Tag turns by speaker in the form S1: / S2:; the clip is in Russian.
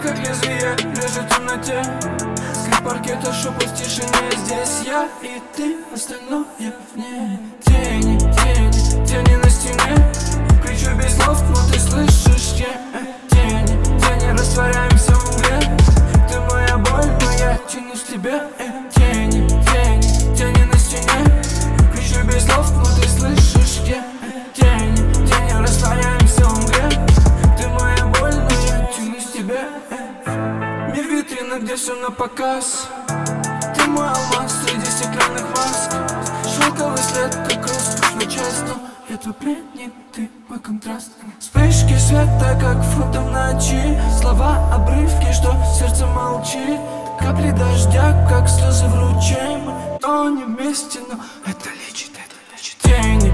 S1: как лезвие, лежит в темноте. Скрип паркета, шепот в тишине. Здесь я и ты, остальное вне. Тени, тени, тени на стене. Кричу без слов, но ты слышишь, тени, тени, растворяемся в мгле. Ты моя боль, но я тянусь к тебе. Тени, тени, тени на стене. Кричу без слов, но ты слышишь, тени, тени, растворяемся в мгле. Ты моя боль, но я тянусь к тебе. Мир витрина, где все на показ. Ты мой алмаз среди стеклянных маск. Шелковый след, как роскошный час. Но я твой пленник, ты мой контраст. Вспышки света, как фото в ночи. Слова обрывки, что сердце молчит. Капли дождя, как слезы в ручей. Мы тонем вместе, но это лечит, это лечит. Тени,